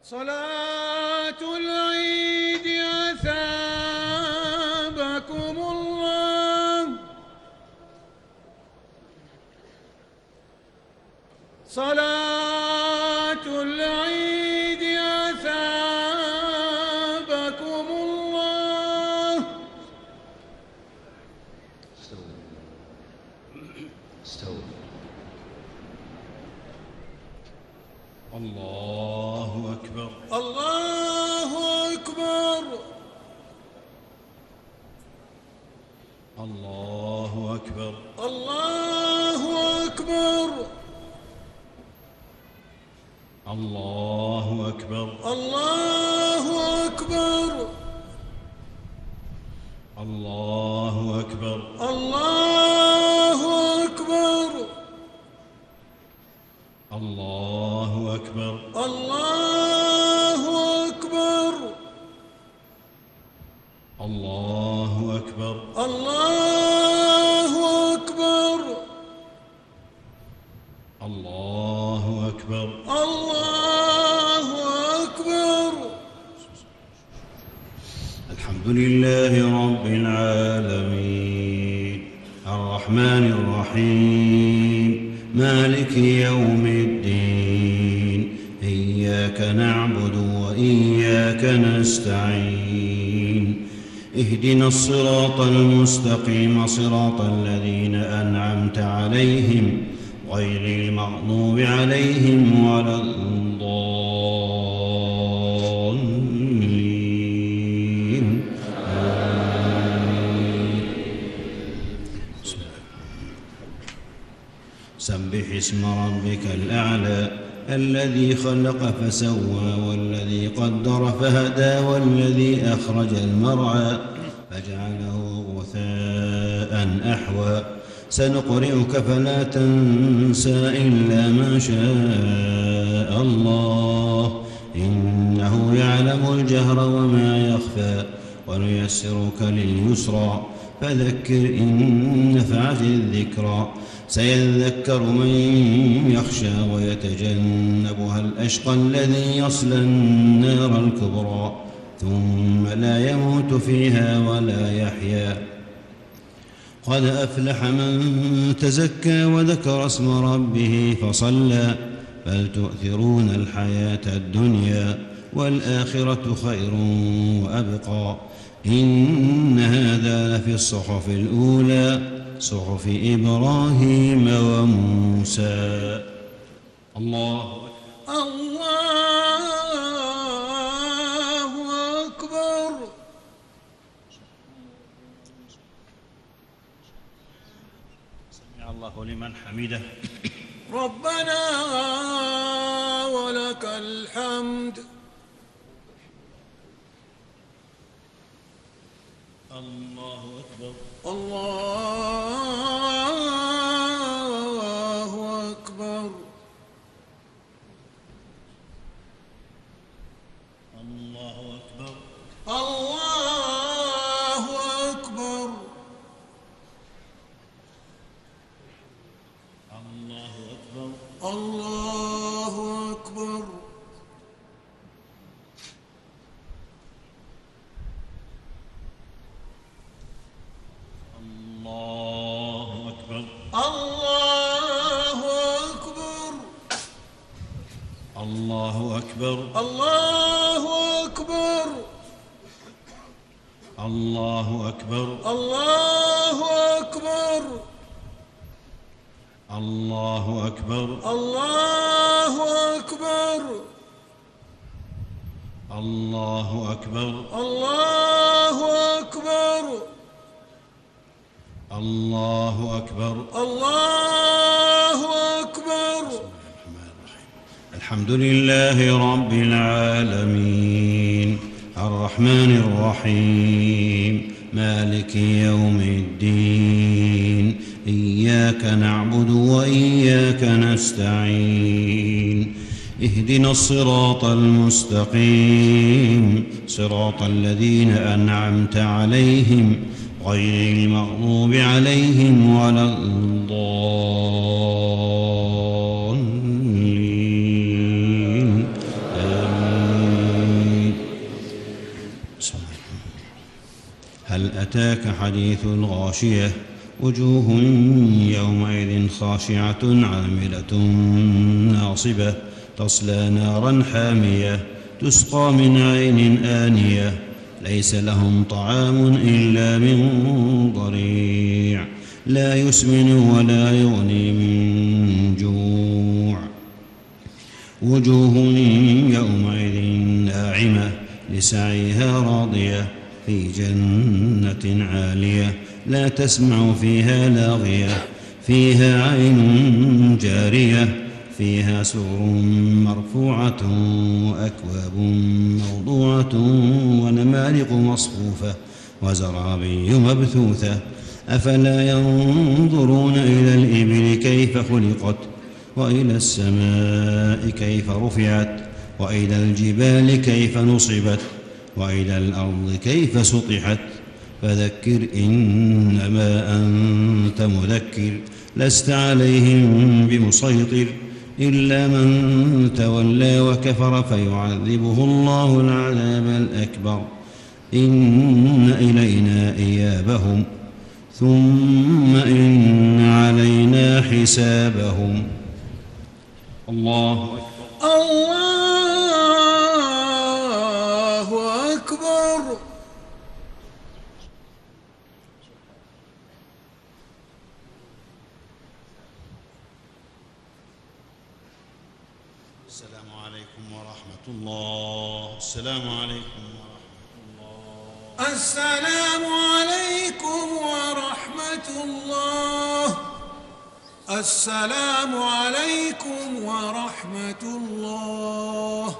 صلاة العيد أثابكم الله. صلاة العيد أثابكم الله. استووا. الله أكبر. الله أكبر. الله أكبر. الله أكبر. الله أكبر. الله أكبر. الله أكبر. الله أكبر. الله أكبر. الله أكبر. الله أكبر. الله أكبر. الله أكبر. الله أكبر. الحمد لله رب العالمين الرحمن الرحيم مالك يوم الدين إياك نعبد وإياك نستعين اهدنا الصراط المستقيم صراط الذين أنعمت عليهم غير المغضوب عليهم ولا الضالين سبح اسم ربك الأعلى الذي خلق فسوى والذي قدر فهدى والذي أخرج المرعى فجعله غثاء أحوى سنقرئك فلا تنسى إلا ما شاء الله إنه يعلم الجهر وما يخفى ونيسرك لليسرى فذكر إن نفعت الذكرى سيذكر من يخشى ويتجنبها الأشقى الذي يصلى النار الكبرى ثم لا يموت فيها ولا يحيا قد أفلح من تزكى وذكر اسم ربه فصلى بل تؤثرون الحياة الدنيا والآخرة خير وأبقى إن هذا لفي الصحف الأولى صحف إبراهيم وموسى. الله أكبر. سمع الله لمن حمده. ربنا ولك الحمد. الله أكبر. الله أكبر. الله أكبر. الله أكبر. الله أكبر. الله أكبر. الله أكبر. الله أكبر. الله أكبر. الله أكبر. الله أكبر. الله أكبر. الله أكبر. الله أكبر. الله أكبر. الله أكبر. الله أكبر. الله أكبر. الحمد لله رب العالمين الرحمن الرحيم مالك يوم الدين إياك نعبد وإياك نستعين اهدنا الصراط المستقيم صراط الذين أنعمت عليهم غير المغضوب عليهم ولا الضالين آمين هل أتاك حديث الغاشية وجوه يومئذ خاشعة عاملة ناصبة تصلى نارا حامية تسقى من عين آنية ليس لهم طعام إلا من ضريع لا يسمن ولا يغني من جوع وجوه يومئذ ناعمة لسعيها راضية في جنة عالية لا تسمع فيها لاغية فيها عين جارية فيها سرر مرفوعة وأكواب موضوعة ونمارق مصفوفة وزرابي مبثوثة أفلا ينظرون إلى الإبل كيف خلقت وإلى السماء كيف رفعت وإلى الجبال كيف نصبت وإلى الأرض كيف سطحت فذكر إنما أنت مذكر لست عليهم بمسيطر إلا من تولى وكفر فيعذبه الله العذاب الأكبر إن إلينا إيابهم ثم إن علينا حسابهم. الله أكبر. الله أكبر. السلام عليكم ورحمة الله. السلام عليكم ورحمة الله. السلام عليكم ورحمة الله. السلام عليكم ورحمة الله.